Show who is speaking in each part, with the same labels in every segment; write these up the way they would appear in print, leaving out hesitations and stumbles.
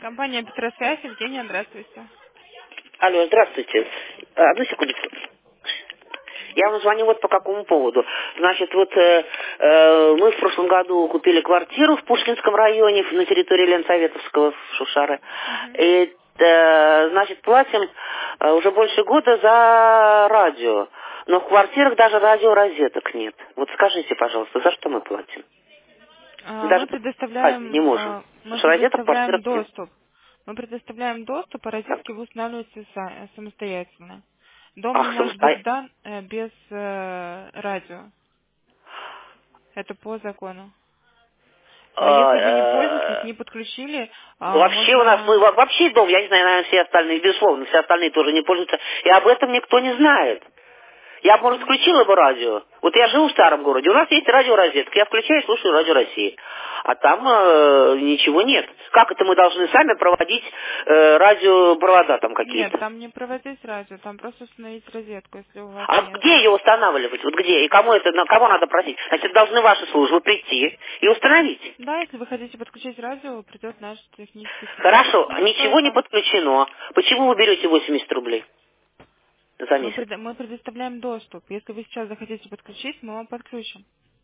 Speaker 1: Компания Петросвязь, Евгения, здравствуйте.
Speaker 2: Алло, здравствуйте. Одну секундочку. Я вам звоню вот по какому поводу. Значит, мы в прошлом году купили квартиру в Пушкинском районе на территории Ленсоветовского в Шушары.
Speaker 1: Мгм.
Speaker 2: И, значит, платим уже больше года за радио. Но в квартирах даже радиорозеток нет. Вот скажите, пожалуйста, за что мы платим? Мы
Speaker 1: Мы
Speaker 2: даже не
Speaker 1: предоставляем,
Speaker 2: можем.
Speaker 1: мы
Speaker 2: Потому что розеток в
Speaker 1: предоставляем
Speaker 2: квартирах нет.
Speaker 1: доступ. Мы предоставляем доступ, а
Speaker 2: Так.
Speaker 1: розетки вы устанавливаете самостоятельно. Дом не
Speaker 2: Ах,
Speaker 1: может быть сдан без радио. Это по закону. А если вы не пользуетесь, не подключили,
Speaker 2: Вообще у нас,
Speaker 1: можно...
Speaker 2: вообще дом, я не знаю, наверное, все остальные, безусловно, все остальные тоже не пользуются, и об этом никто не знает. Я бы, может, включила бы радио. Вот я живу в старом городе, у нас есть радиорозетка, я включаю и слушаю радио России. А там ничего нет. Как это мы должны сами проводить радиопровода там
Speaker 1: Нет,
Speaker 2: какие-то?
Speaker 1: там не проводить радио, там просто установить розетку, если у вас
Speaker 2: А
Speaker 1: нет.
Speaker 2: где ее устанавливать? Вот где? И кого надо просить? Значит, должны ваши службы прийти и установить.
Speaker 1: Да, если вы хотите подключить радио, придет наш технический специалист.
Speaker 2: Хорошо,
Speaker 1: Мы
Speaker 2: ничего не
Speaker 1: устроим.
Speaker 2: подключено. Почему вы берете 80 рублей за месяц?
Speaker 1: Мы предоставляем доступ. Если вы сейчас захотите подключить, мы вам подключим.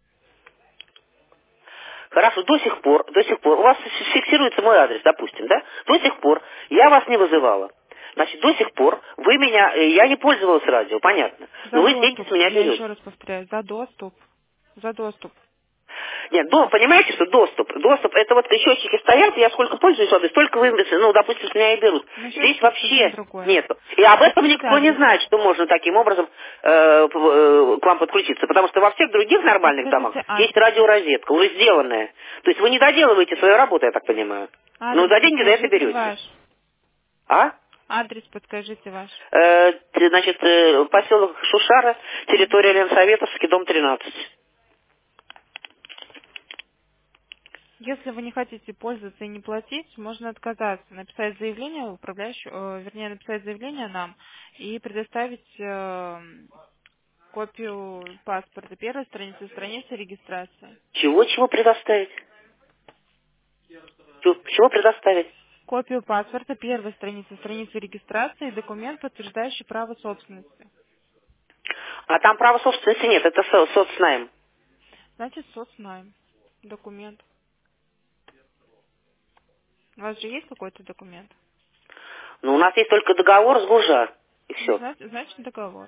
Speaker 2: Хорошо, до сих пор, у вас фиксируется мой адрес, допустим, да? До сих пор я вас не вызывала. Значит, до сих пор я не пользовалась радио, понятно. Но
Speaker 1: За
Speaker 2: вы деньги
Speaker 1: доступ.
Speaker 2: с меня
Speaker 1: Я
Speaker 2: берете.
Speaker 1: еще раз повторяю, за доступ. За доступ.
Speaker 2: Нет, понимаете, что доступ, это вот счетчики стоят, я сколько пользуюсь водой, столько вы, допустим, с меня и берут.
Speaker 1: Но
Speaker 2: Здесь
Speaker 1: счетчики это совсем
Speaker 2: вообще
Speaker 1: другое.
Speaker 2: нету. И об этом
Speaker 1: Подскажите
Speaker 2: никто не
Speaker 1: адрес.
Speaker 2: знает, что можно таким образом к вам подключиться. Потому что во всех других нормальных домах
Speaker 1: Подскажите
Speaker 2: есть
Speaker 1: адрес.
Speaker 2: радиорозетка, уже сделанная. То есть вы не доделываете свою работу, я так понимаю. Но
Speaker 1: Адрес
Speaker 2: за деньги за это
Speaker 1: подскажите
Speaker 2: берете.
Speaker 1: ваш.
Speaker 2: А?
Speaker 1: Адрес подскажите ваш.
Speaker 2: Значит, поселок Шушара, территория Ленсоветовский, дом 13.
Speaker 1: Если вы не хотите пользоваться и не платить, можно отказаться, написать заявление управляющему, написать заявление нам и предоставить копию паспорта, первой страницы регистрации.
Speaker 2: Чего предоставить? Чего предоставить?
Speaker 1: Копию паспорта, первой страницы регистрации и документ, подтверждающий право собственности.
Speaker 2: А там права собственности нет, это соцнайм.
Speaker 1: Значит, соцнайм. Документ. У вас же есть какой-то документ?
Speaker 2: Ну, у нас есть только договор с ГУЖа, и
Speaker 1: Ну,
Speaker 2: все.
Speaker 1: значит, договор.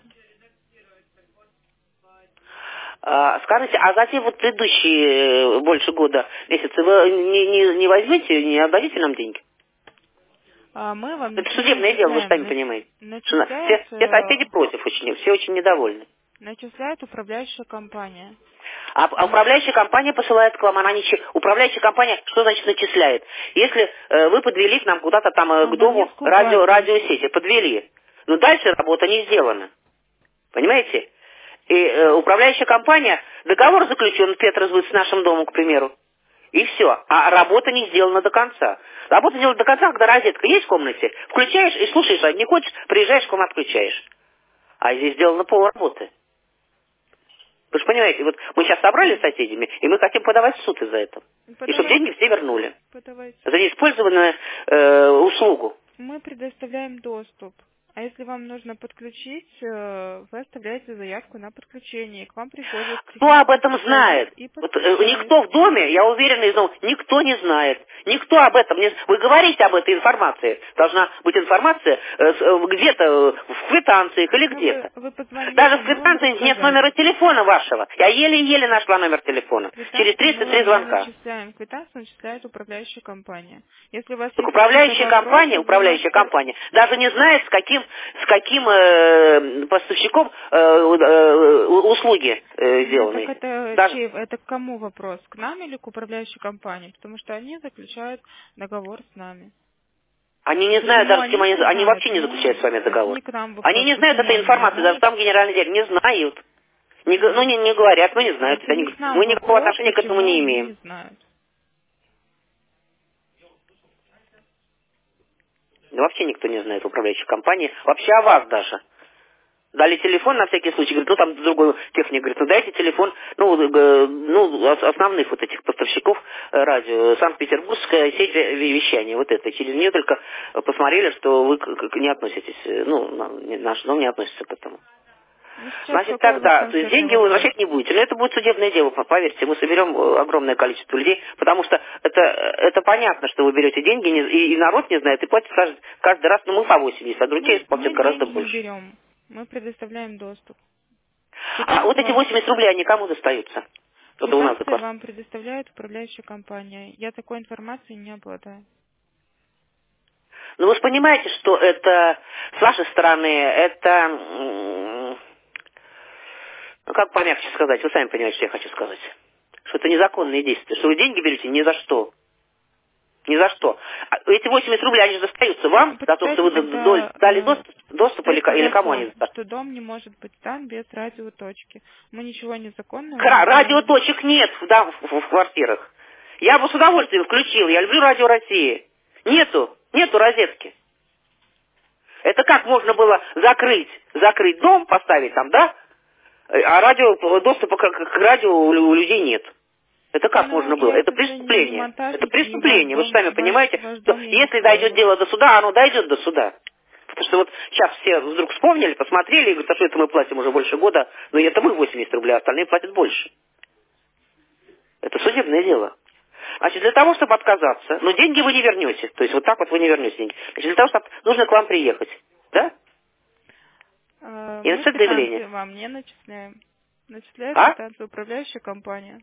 Speaker 2: Скажите, а за те вот предыдущие больше года месяцы вы не возьмете, не отдадите нам деньги?
Speaker 1: Мы вам
Speaker 2: Это
Speaker 1: ничего не
Speaker 2: судебное дело, вы же сами
Speaker 1: начисляем.
Speaker 2: понимаете. Что
Speaker 1: Начисляет,
Speaker 2: все соседи против очень, все очень недовольны.
Speaker 1: начисляет управляющая компания.
Speaker 2: А управляющая компания посылает к вам, управляющая компания, что значит начисляет? Если вы подвели к нам куда-то там к дому
Speaker 1: Абонентскую плату.
Speaker 2: радиосети, подвели, но дальше работа не сделана. Понимаете? И управляющая компания, договор заключен, Петросбыт, с нашим домом, к примеру. И все. А работа не сделана до конца. Работа сделана до конца, когда розетка есть в комнате, включаешь и слушаешь, а не хочешь, приезжаешь к вам, отключаешь. А здесь сделано полработы. Вы же понимаете, вот мы сейчас собрались с соседями, и мы хотим подавать в суд из-за этого. И чтобы деньги
Speaker 1: Подавайте.
Speaker 2: все вернули.
Speaker 1: Подавайте.
Speaker 2: За неиспользованную услугу.
Speaker 1: Мы предоставляем доступ. А если вам нужно подключить, вы оставляете заявку на подключение. К вам приходит
Speaker 2: Кто об
Speaker 1: технический
Speaker 2: этом
Speaker 1: специалист
Speaker 2: знает?
Speaker 1: и
Speaker 2: Вот,
Speaker 1: подключает.
Speaker 2: никто в доме, я уверена, из дома, никто не знает. Никто об этом не... Вы говорите об этой информации. Должна быть информация где-то в квитанциях или
Speaker 1: Ну,
Speaker 2: где-то.
Speaker 1: вы позвоните,
Speaker 2: Даже в
Speaker 1: мы вам
Speaker 2: квитанции нет
Speaker 1: рассказали.
Speaker 2: номера телефона вашего. Я еле-еле нашла номер телефона. Через
Speaker 1: Квитанцию мы
Speaker 2: 33
Speaker 1: вам не
Speaker 2: звонка.
Speaker 1: начисляем. Квитанцию начисляет управляющая компания. Если у вас
Speaker 2: Так
Speaker 1: есть какие-то вопросы, вы
Speaker 2: управляющая
Speaker 1: можете...
Speaker 2: компания, даже не знает, с каким поставщиком услуги
Speaker 1: Ну, так
Speaker 2: сделаны.
Speaker 1: это
Speaker 2: Даже
Speaker 1: это к кому вопрос? К нам или к управляющей компании? Потому что они заключают договор с нами.
Speaker 2: они не знают
Speaker 1: Почему
Speaker 2: даже, с кем
Speaker 1: они не
Speaker 2: они
Speaker 1: знают?
Speaker 2: вообще не заключают
Speaker 1: Ну,
Speaker 2: с вами
Speaker 1: это
Speaker 2: договор.
Speaker 1: не к нам
Speaker 2: Они
Speaker 1: вопрос,
Speaker 2: не знают
Speaker 1: почему
Speaker 2: этой
Speaker 1: они не
Speaker 2: информации, даже
Speaker 1: знают.
Speaker 2: там генеральный директор не знают.
Speaker 1: Ну,
Speaker 2: Не говорят, но не знают.
Speaker 1: это не к нам
Speaker 2: Мы никакого
Speaker 1: вопрос,
Speaker 2: отношения к этому
Speaker 1: почему
Speaker 2: не
Speaker 1: они
Speaker 2: имеем.
Speaker 1: не знают.
Speaker 2: Да вообще никто не знает в управляющей компании. Вообще о вас даже. Дали телефон на всякий случай, говорит, ну там другой техник говорит, ну дайте телефон, основных вот этих поставщиков радио, Санкт-Петербургская сеть вещания, вот это. Через нее только посмотрели, что вы не относитесь, наш дом не относится к этому.
Speaker 1: Ну, сейчас
Speaker 2: Значит,
Speaker 1: какой у вас
Speaker 2: тогда, то есть
Speaker 1: конкретный
Speaker 2: деньги вы
Speaker 1: вопрос?
Speaker 2: возвращать не будете. Но это будет судебное дело, поверьте, мы соберем огромное количество людей, потому что это понятно, что вы берете деньги, и народ не знает, и платит каждый раз, ну мы по 80, а другие платят
Speaker 1: Мы
Speaker 2: гораздо
Speaker 1: деньги не
Speaker 2: больше.
Speaker 1: берем, мы предоставляем доступ.
Speaker 2: А вот эти
Speaker 1: Квитанцию
Speaker 2: 80 рублей, они кому достаются? Это у нас за квартиру.
Speaker 1: вам предоставляет управляющая компания. Я такой информацией не обладаю.
Speaker 2: Ну вы же понимаете, что это, с вашей стороны, это, ну как помягче сказать, вы сами понимаете, что я хочу сказать. Что это незаконные действия, что вы деньги берете ни за что. Ни за что. А эти 80 рублей, они же достаются вам, за то, что вы дали доступ или кому они достаются?
Speaker 1: Что дом не может быть сдан без радиоточки. Мы ничего незаконного не делаем.
Speaker 2: Радиоточек нет в квартирах. Я бы с удовольствием включил, я люблю Радио России. Нету розетки. Это как можно было закрыть дом, поставить там, да? А доступа к радио у людей нет. Это как можно было? Это преступление. Это преступление. Вы же сами понимаете, что если дойдет дело до суда, оно дойдет до суда. Потому что вот сейчас все вдруг вспомнили, посмотрели и говорят, а что это мы платим уже больше года, но это мы 80 рублей, а остальные платят больше. Это судебное дело. Значит, для того, чтобы отказаться, но деньги вы не вернете. То есть вот так вот вы не вернете деньги. Значит, для того, чтобы нужно к вам приехать. Да? И написать заявление.
Speaker 1: Вам не начисляем. Начисляет квитанцию управляющая компания.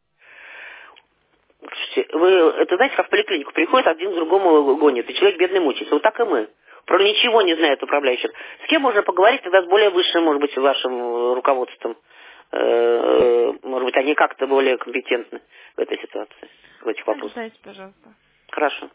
Speaker 2: Слушайте, это знаете, как в поликлинику приходит, один к другому гонит, и человек бедный мучается. Вот так и мы. Про ничего не знает управляющих. С кем можно поговорить тогда с более высшим, может быть, вашим руководством? Может быть, они как-то более компетентны в этой ситуации, в этих вопросах.
Speaker 1: Дайте, пожалуйста.
Speaker 2: Хорошо.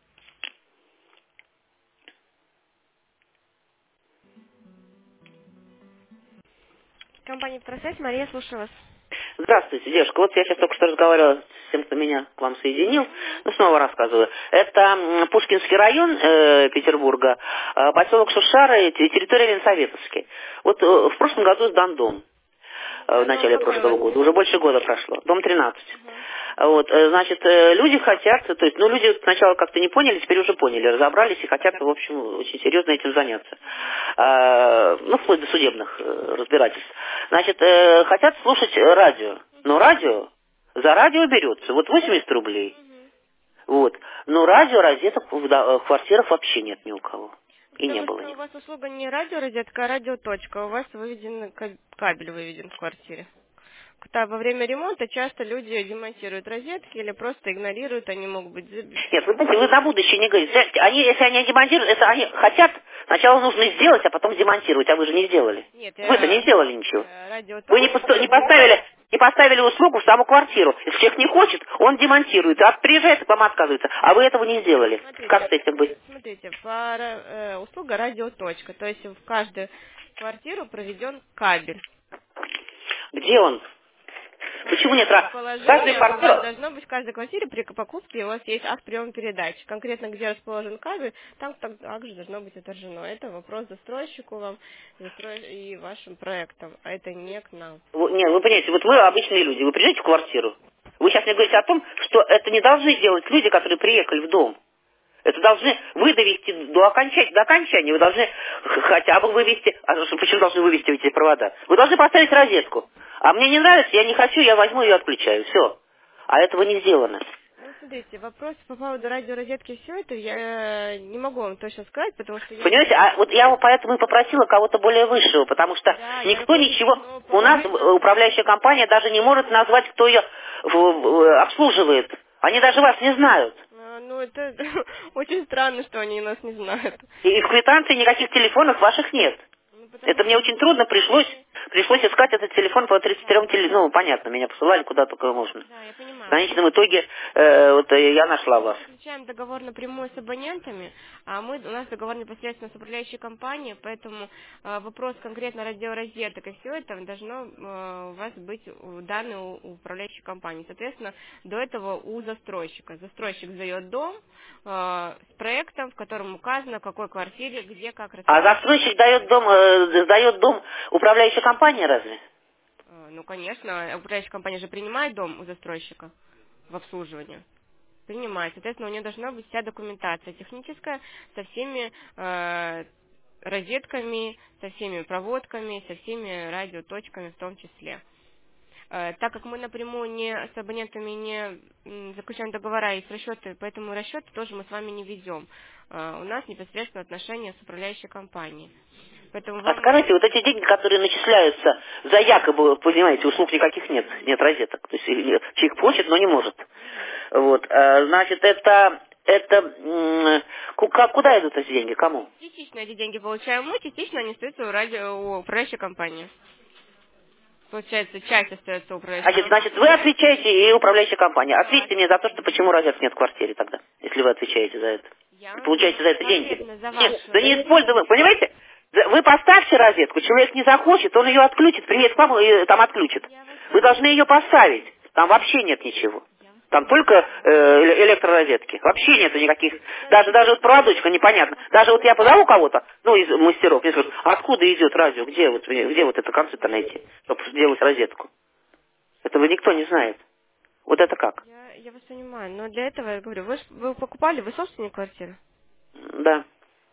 Speaker 3: Компания «Вторсвязь», Мария, слушаю вас.
Speaker 2: Здравствуйте, девушка. Вот я сейчас только что разговаривала с тем, кто меня к вам соединил. Ну, снова рассказываю. Это Пушкинский район Петербурга, поселок Шушары, территория Ленсоветовский. Вот в прошлом году сдан дом. В начале прошлого года. Уже больше года прошло. Дом 13. Вот, значит, люди хотят, то есть, люди сначала как-то не поняли, теперь уже поняли, разобрались и хотят, в общем, очень серьезно этим заняться. Вплоть до судебных разбирательств. Значит, хотят слушать радио. Но за радио берется, 80 рублей. Вот. Но розеток в квартирах вообще нет ни у кого. И не было.
Speaker 3: У вас услуга не радиорозетка, а радиоточка. У вас кабель выведен в квартире. Во время ремонта часто люди демонтируют розетки или просто игнорируют, они могут быть...
Speaker 2: Нет, вы знаете, вы на будущее не говорите. Если они демонтируют, это они хотят, сначала нужно сделать, а потом демонтировать, а вы же не сделали.
Speaker 3: Нет,
Speaker 2: вы-то не сделали ничего. Вы не поставили услугу в саму квартиру. Если человек не хочет, он демонтирует, приезжает, к вам отказывается. А вы этого не сделали.
Speaker 3: Смотрите,
Speaker 2: как с этим быть?
Speaker 3: Смотрите, услуга радиоточка, то есть в каждую квартиру проведен кабель.
Speaker 2: Где он? Почему нет?
Speaker 3: Каждая квартира должно быть в каждой квартире при покупке у вас есть акт приема передачи. Конкретно где расположен кабель, там также должно быть отражено. Это вопрос застройщику вам и вашим проектам, а это не к нам.
Speaker 2: Нет, вы понимаете, вы обычные люди, вы приезжаете в квартиру. Вы сейчас мне говорите о том, что это не должны делать люди, которые приехали в дом. Это должны вы довести до окончания. Вы должны хотя бы вывести... почему должны вывести эти провода? Вы должны поставить розетку. А мне не нравится, я не хочу, я возьму ее отключаю. Все. А этого не сделано.
Speaker 3: Смотрите, вопрос по поводу радиорозетки, все это я не могу вам точно сказать, потому что...
Speaker 2: Понимаете, я поэтому и попросила кого-то более высшего, потому что никто ничего... У нас управляющая компания даже не может назвать, кто ее обслуживает. Они даже вас не знают.
Speaker 3: Это очень странно, что они нас не знают.
Speaker 2: И в квитанции никаких телефонов ваших нет. Это мне очень трудно пришлось. Пришлось искать этот телефон по 33 ну, понятно, меня посылали куда только можно.
Speaker 3: Да, я понимаю.
Speaker 2: В конечном итоге я нашла вас.
Speaker 3: Мы заключаем договор напрямую с абонентами, а у нас договор непосредственно с управляющей компанией, поэтому вопрос конкретно раздела розеток и все это должно у вас быть данные у управляющей компании. Соответственно, до этого у застройщика. Застройщик сдает дом с проектом, в котором указано, в какой квартире, где, как
Speaker 2: А
Speaker 3: расположено.
Speaker 2: застройщик сдает дом управляющей компании разве?
Speaker 3: Ну, конечно, управляющая компания же принимает дом у застройщика в обслуживание. Принимает. Соответственно, у нее должна быть вся документация техническая со всеми розетками, со всеми проводками, со всеми радиоточками в том числе. Так как мы напрямую с абонентами не заключаем договора и с расчеты, поэтому расчеты тоже мы с вами не ведем. У нас непосредственно отношения с управляющей компанией. Поэтому
Speaker 2: А скажите, вот эти деньги, которые начисляются за якобы, понимаете, услуг никаких нет розеток. То есть человек хочет, но не может. Вот, значит, куда идут эти деньги, кому?
Speaker 3: частично эти деньги получаем мы, частично они остаются у управляющей компании. Получается, часть остается у управляющей компании.
Speaker 2: Значит, вы отвечаете и управляющая компания. Ответьте мне за то, что почему розеток нет в квартире тогда, если вы отвечаете за это. И получаете за это деньги. Нет, да не используем, понимаете? Вы поставьте розетку, человек не захочет, он ее отключит, приедет к вам и там отключит. Вы должны ее поставить. Там вообще нет ничего. Там только электророзетки. Вообще нету никаких. Даже вот проводочка непонятно. Даже вот я позову кого-то, ну, из мастеров, мне скажут, откуда идет радио, где вот это концы-то найти, чтобы сделать розетку. Этого никто не знает. Вот это как?
Speaker 3: Я вас понимаю, но для этого, я говорю, вы покупали, вы собственник квартиры?
Speaker 2: Да.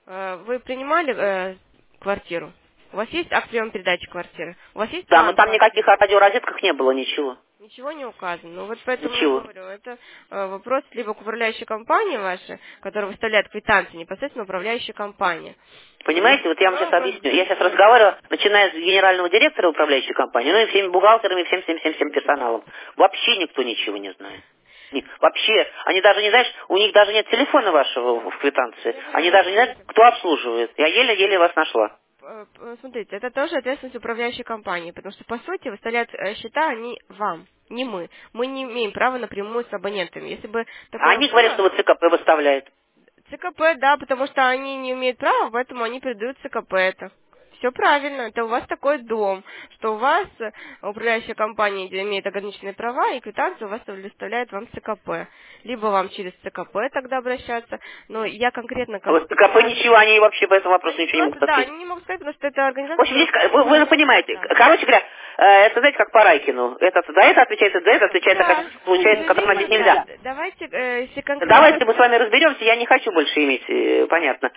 Speaker 3: Вы принимали квартиру? У вас есть акт приема передачи квартиры? У вас есть
Speaker 2: Да,
Speaker 3: план
Speaker 2: но там
Speaker 3: квартиры?
Speaker 2: никаких о радиорозетках не было, ничего.
Speaker 3: Ничего не указано. Ну вот поэтому
Speaker 2: Ничего.
Speaker 3: я говорю, это вопрос либо к управляющей компании вашей, которая выставляет квитанции, непосредственно управляющая компания.
Speaker 2: Понимаете, вот я вам сейчас объясню. Я сейчас разговариваю, начиная с генерального директора управляющей компании, ну и всеми бухгалтерами, всем персоналом. Вообще никто ничего не знает. Вообще, они даже не знают, у них даже нет телефона вашего в квитанции. Они даже не знают, кто обслуживает. Я еле-еле вас нашла.
Speaker 3: Смотрите, это тоже ответственность управляющей компании, потому что, по сути, выставляют счета они вам, не мы. Мы не имеем права напрямую с абонентами. Если бы такое
Speaker 2: Они
Speaker 3: было,
Speaker 2: говорят, что вот ЦКП выставляет.
Speaker 3: ЦКП, да, потому что они не имеют права, поэтому они передают ЦКП это. Все правильно, это у вас такой дом, что у вас управляющая компания имеет ограниченные права, и квитанцию у вас выставляет вам ЦКП. Либо вам через ЦКП тогда обращаться, но я конкретно...
Speaker 2: А вот ЦКП ничего, они вообще по этому вопросу ничего не могут
Speaker 3: Да,
Speaker 2: ответить.
Speaker 3: они не могут сказать, потому что это организация...
Speaker 2: В общем, здесь, вы понимаете, короче говоря, это, знаете, как по Райкину. Этот за это отвечает, за это отвечает,
Speaker 3: Да.
Speaker 2: получается, которым ответить нельзя.
Speaker 3: Давайте, если конкретно...
Speaker 2: Давайте мы с вами разберемся, я не хочу больше иметь, понятно.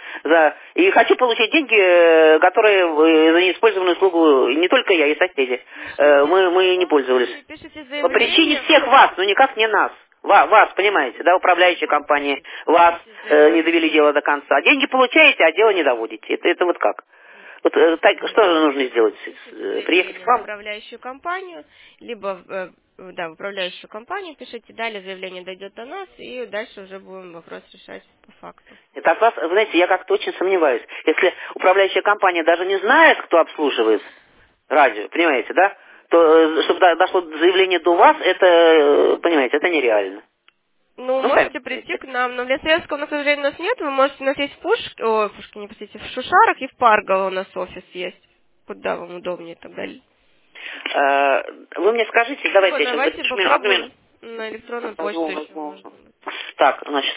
Speaker 2: И хочу получить деньги, которые за неиспользованную услугу, не только я, и соседи. Мы не пользовались.
Speaker 3: Пишите
Speaker 2: По причине
Speaker 3: заявление.
Speaker 2: всех вас, но никак не нас. Вас, понимаете, да, управляющая компания, вас не довели дело до конца. Деньги получаете, а дело не доводите. Это вот как? Вот что нужно сделать? Приехать к
Speaker 3: В
Speaker 2: вам?
Speaker 3: управляющую компанию, либо в управляющую компанию пишите, далее заявление дойдет до нас, и дальше уже будем вопрос решать по факту.
Speaker 2: Это от вас, вы знаете, я как-то очень сомневаюсь. Если управляющая компания даже не знает, кто обслуживает радио, понимаете, да? То, чтобы дошло заявление до вас, это, понимаете, это нереально.
Speaker 3: Ну, можете прийти к нам, но для Советского, к сожалению, у нас нет. Вы можете, у нас есть в Пушкине, простите, в Шушарах и в Парголо у нас офис есть. Куда вам удобнее тогда?
Speaker 2: Вы мне скажите, давайте я
Speaker 3: Давайте
Speaker 2: сейчас
Speaker 3: попробуем на электронную почту еще можно.
Speaker 2: Так, значит,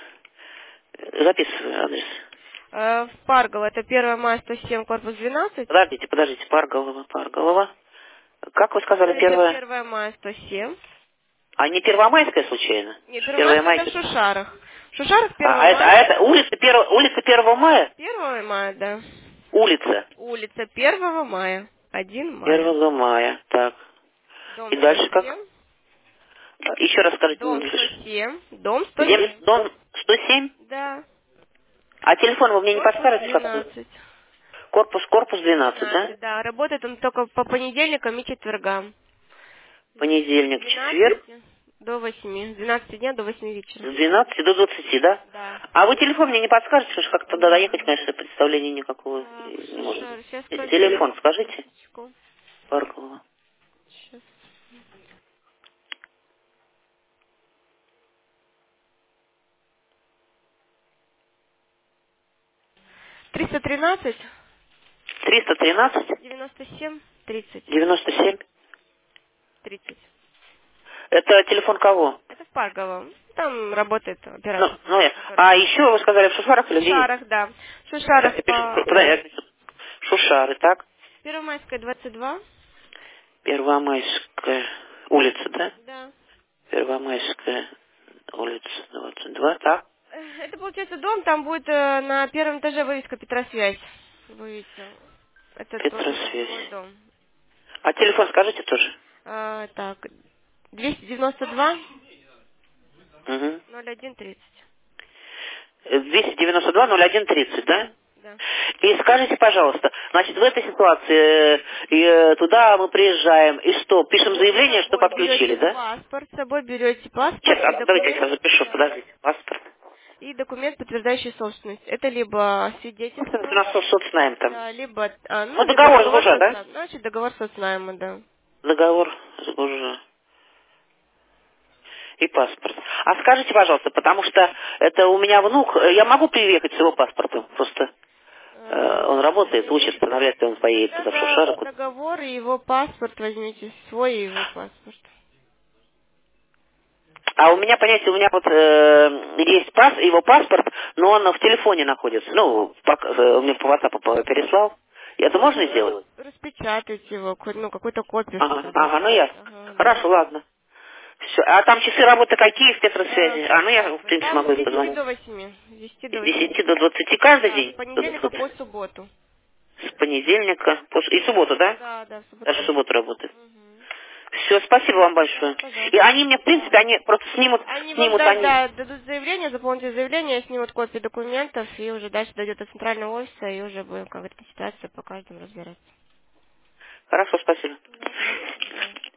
Speaker 2: записываю адрес.
Speaker 3: В Парголо, это 1 мая 107, корпус 12.
Speaker 2: Подождите, Парголова. Как вы сказали, первое?
Speaker 3: 1 мая 107.
Speaker 2: А не Первомайская случайно?
Speaker 3: Нет, 1 мая это в Шушарах. В Шушарах 1
Speaker 2: мая.
Speaker 3: мая.
Speaker 2: Это улица 1 мая?
Speaker 3: 1 мая, да.
Speaker 2: Улица?
Speaker 3: Улица 1 мая. 1 мая.
Speaker 2: 1 мая, так.
Speaker 3: Дом
Speaker 2: И дальше
Speaker 3: 107.
Speaker 2: как? Еще раз скажите.
Speaker 3: Дом 107. Дом 107.
Speaker 2: Дом 107?
Speaker 3: Да.
Speaker 2: А телефон вы мне не подскажете?
Speaker 3: 12.
Speaker 2: Корпус 12, да?
Speaker 3: Да, работает он только по понедельникам и четвергам.
Speaker 2: Понедельник, четверг.
Speaker 3: До 8. С 12 дня до 8 вечера.
Speaker 2: С 12 до 20, да?
Speaker 3: Да.
Speaker 2: А вы телефон мне не подскажете, потому что как-то туда доехать, конечно, представления никакого не может.
Speaker 3: Сейчас
Speaker 2: Телефон скажите. Паркова.
Speaker 3: Сейчас. 313
Speaker 2: 313
Speaker 3: 97 30
Speaker 2: 97.
Speaker 3: 30.
Speaker 2: Это телефон кого?
Speaker 3: Это в Паргово. Там работает
Speaker 2: Ну,
Speaker 3: оператор.
Speaker 2: а еще вы сказали в Шушарах
Speaker 3: В
Speaker 2: или где?
Speaker 3: Шушарах, да. В Шушарах
Speaker 2: Я пишу, я пишу. Шушары, так?
Speaker 3: Первомайская, 22.
Speaker 2: Первомайская улица, да?
Speaker 3: Да.
Speaker 2: Первомайская улица 22, так?
Speaker 3: Это, получается, дом, там будет на первом этаже вывеска «Петросвязь». Вы видите. Это тоже жилой
Speaker 2: Петросвязь.
Speaker 3: дом.
Speaker 2: А телефон скажите тоже?
Speaker 3: Так, 292
Speaker 2: Угу.
Speaker 3: 0130.
Speaker 2: 292 01 30, да?
Speaker 3: Да, да.
Speaker 2: И скажите, пожалуйста, значит, в этой ситуации туда мы приезжаем, и что, пишем заявление, что подключили, да?
Speaker 3: С собой берете паспорт
Speaker 2: Сейчас,
Speaker 3: и
Speaker 2: давайте я сразу
Speaker 3: документ,
Speaker 2: запишу,
Speaker 3: да,
Speaker 2: подождите, паспорт.
Speaker 3: и документ, подтверждающий собственность. Это либо
Speaker 2: Ну, у
Speaker 3: свидетельство,
Speaker 2: нас соцнайм там.
Speaker 3: да, либо,
Speaker 2: Ну,
Speaker 3: либо
Speaker 2: договор с
Speaker 3: договор
Speaker 2: буржуа, да?
Speaker 3: значит, договор соцнайма, да.
Speaker 2: Договор с буржуа. И паспорт. А скажите, пожалуйста, потому что это у меня внук, я могу приехать с его паспортом? Просто он работает, учится, навряд ли он поедет туда в
Speaker 3: Тогда
Speaker 2: Шушарку.
Speaker 3: договор и его паспорт возьмите, свой и его паспорт.
Speaker 2: А у меня, понимаете, у меня вот есть его паспорт, но он в телефоне находится. Ну, у меня по WhatsApp переслал. И это можно сделать?
Speaker 3: Распечатайте его, какую-то копию,
Speaker 2: Ага,
Speaker 3: чтобы
Speaker 2: ага, ну
Speaker 3: оставить.
Speaker 2: ясно.
Speaker 3: Ага, да.
Speaker 2: Хорошо, ладно. Все. А там часы работы какие в Петросвязи? Ну я, в принципе,
Speaker 3: Там
Speaker 2: могу
Speaker 3: с
Speaker 2: им
Speaker 3: 10
Speaker 2: позвонить.
Speaker 3: до 8. С 10
Speaker 2: С
Speaker 3: до 8.
Speaker 2: 10 до 20 каждый
Speaker 3: Да, с
Speaker 2: день?
Speaker 3: понедельника по субботу.
Speaker 2: С понедельника и субботу, да?
Speaker 3: Да, да, в субботу.
Speaker 2: Даже в субботу работает.
Speaker 3: Мгм.
Speaker 2: Все, спасибо вам большое. И
Speaker 3: Пожалуйста.
Speaker 2: они мне, в принципе, они просто снимут,
Speaker 3: Они вам
Speaker 2: снимут они.
Speaker 3: дадут заявление, заполните заявление, снимут копии документов, и уже дальше дойдет до центрального офиса, и уже будем, как говорится, ситуацию по каждому разбираться.
Speaker 2: Хорошо, спасибо.
Speaker 3: Да, пожалуйста.